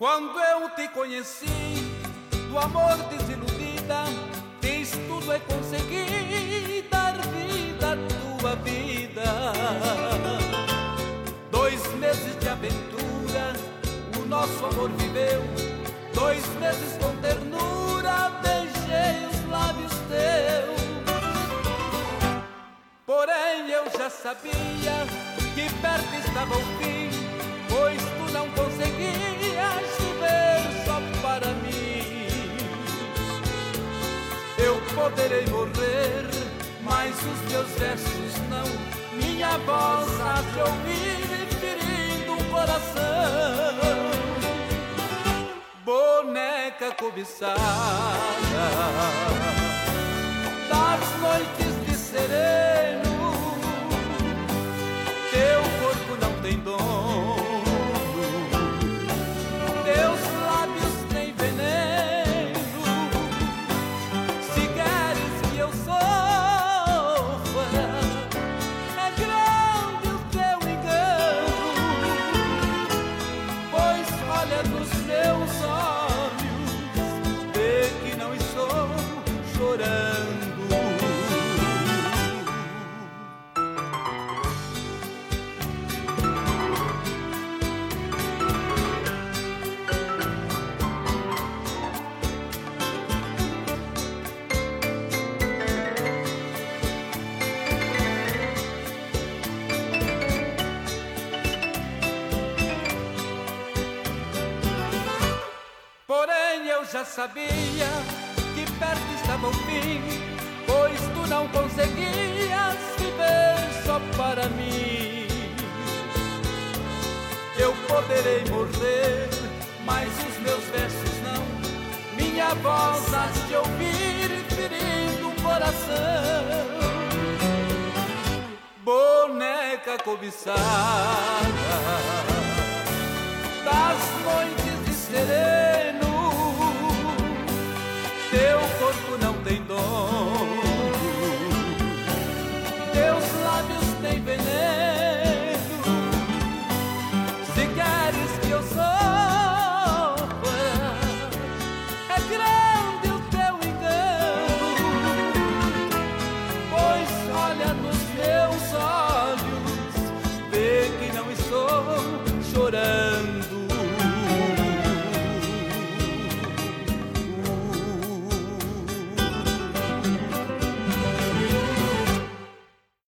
Quando eu te conheci, do amor desiludida, fiz tudo e consegui dar vida à tua vida. 2 meses de aventura, o nosso amor viveu. 2 meses com ternura, beijei os lábios teus. Porém eu já sabia que perto estava o fim, pois tu não conseguias viver só para mim. Eu poderei morrer, mas os meus versos não. Minha voz há de ouvir ferindo o coração. Boneca cobiçada das noites de sereno, teu corpo não tem dono, teus lábios têm veneno. Se queres que eu sofra, é grande o teu engano, pois olha nos meus olhos, vê que não estou chorando. Porém eu já sabia que perto estava o fim, pois tu não conseguias viver só para mim. Eu poderei morrer, mas os meus versos não. Minha voz hás de ouvir ferindo o coração. Boneca cobiçada das noites de sereno, teu corpo não tem dono, teus lábios têm veneno. Se queres que eu sou